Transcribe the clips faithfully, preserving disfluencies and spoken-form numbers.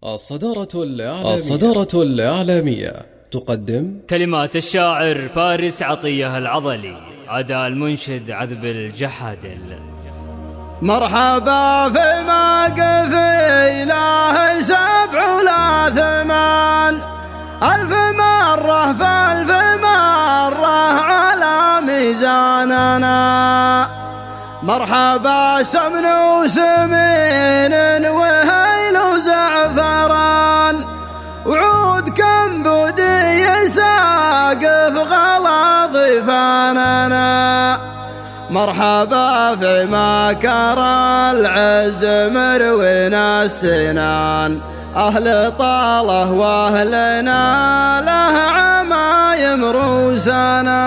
الصدارة الإعلامية الصدارة الإعلامية تقدم كلمات الشاعر فارس عطية العضلي، أداء المنشد عذب الجحادل. مرحبا في موقف إله سبع ولا ثمان، ألف مرة فألف مرة على ميزاننا. مرحبا سمن وسمين وهيل وزعفران، وعود كمبودي يساقف غلا ضيفاننا. مرحبا في مكر العز مروينا السنان، أهل طاله وأهلنا له عمايم روسنا.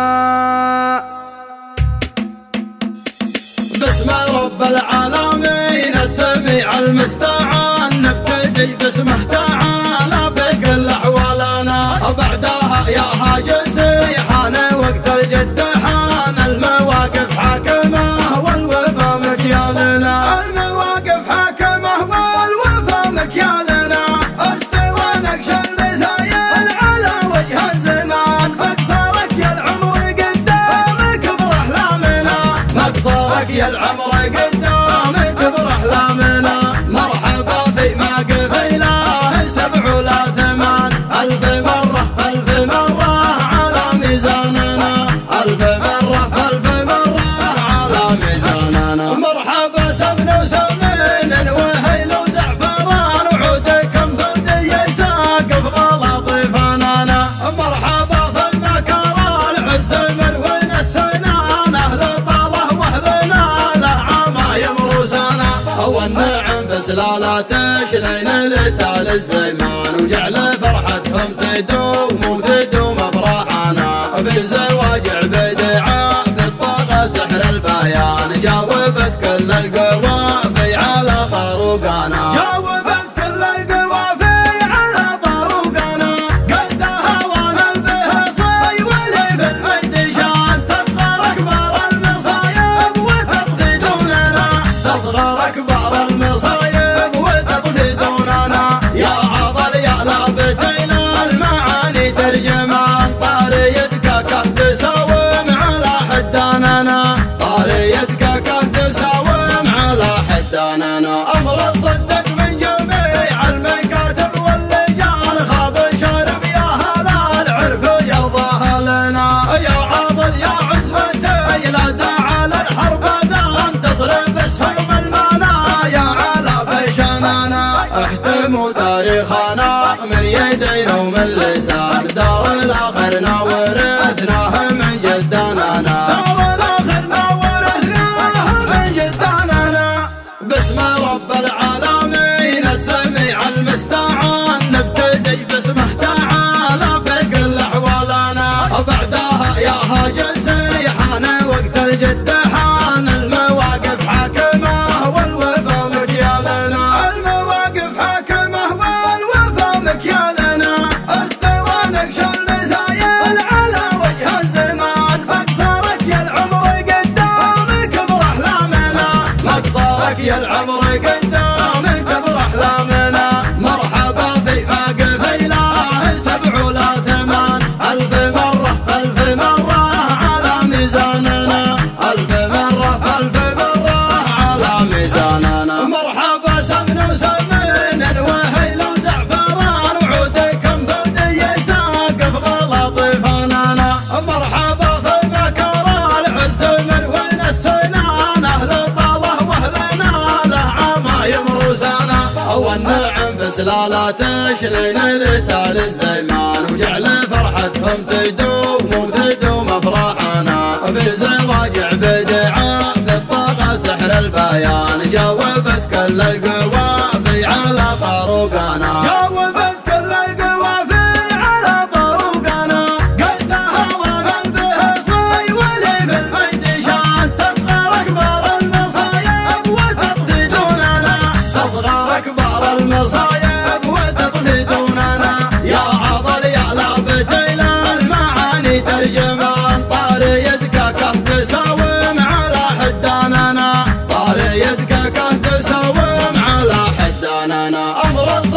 باسم رب العالمين السميع المستعان، نبتدي باسمه تعالى في كل أحوالنا. بعدها يا هاجسي حان وقت الجد، حان المواقف حاكمة والوفا مكيالنا. المواقف حاكمة والوفا مكيالنا، استوى نقش المثايل على وجه الزمان. مقصرك يا العمر قدامك برحلامنا، مقصرك يا العمر قدامك برحلامنا. مرحبا في موقف إله سبع ولا ثمان، ألف مرة ألف مرة على ميزاننا. ألف مرة ألف مرة على ميزاننا. مرحبا سمن وسمين وهيل وزعفران، وعودكم بودي يساقف غلا ضيفاننا. مرحبا في المكر العز مروين السنان، أهل طاله وأهلنا له عمايم روسنا. والنعم بسلالة شلين لتال الزمان، وجعل فرحتهم تدوم وتدوم افراحنا. في الزواج بدعاء بالطاقة سحر البيان، جاوبت كل القوافي على طروقنا. جاوبت كل القوافي على طروقنا. قلتها وانا البهصي ولي في المجد شان، تصغر اكبر المصايب وتطفي دوننا. تصغر اكبر المصايب وتطفي دوننا. يا عضل يا لابتينا المعاني ترجمان، طاري يدك كه تساوم على حداننا. طاري يدك كه تساوم على حداننا. امر صدق من جميع المكاتب واللجان، خاب شارب يا هلا العرف يرضاها لنا. يا عاضل يا عزبتي لا داعى للحرب ذان، تضرب اسهم المنايا على بيشاننا. احتموا تاريخنا من يدينا ومن لسان، دار الاخرنا ورثناه من جداننا. دار الاخرنا ورثناه من جداننا. باسم رب العالمين السميع المستعان، نبتدي باسمه تعالى في كل احوالنا. بعدها يا هاجسي حان وقت الجد، حان المواقف حاكمة والوفا مكيالنا. المواقف حاكمة والوفا مكيالنا، استوى نقش المثايل على وجه الزمان. مقصرك يا العمر قدامك برحلامنا، مقصرك يا العمر قدامك برحلامنا. مرحبا في موقف إله سبع ولا ثمان، ألف مرة ألف مرة على ميزاننا. ألف مرة ألف مرة على ميزاننا. مرحبا سمن وسمين وهيل وزعفران، وعودكم بودي يساقف غلا ضيفاننا. مرحبا في مكر العز مروين السنان، أهل طاله وأهلنا له عمايم روسنا. والنعم بسلالة شلين لتال الزمان، وجعل فرحتهم تدوم وتدوم افراحنا. في الزواج بدعاء بالطاقة سحر البيان، جاوبت كل القوافي على طروقنا. جاوبت كل القوافي على طروقنا. قلتها وانا البهصي ولي في المجد شان، تصغر اكبر المصايب وتطفي دوننا. تصغر اكبر المصايب وتطفي دوننا. يا عضل يا لابتينا المعاني ترجمان، طاري يدك كه تساوم على حداننا. طاري يدك كه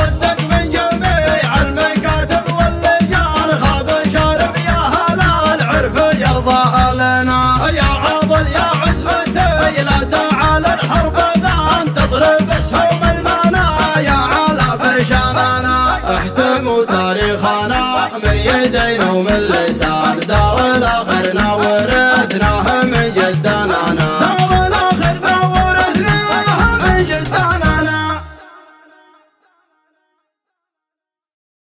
صدق من جميع المكاتب واللجان خاب شارب يا هلا العرف يرضاها لنا يا عاضل يا عزبتي لا داعى للحرب ذا تضرب اسهم المنايا على فشاننا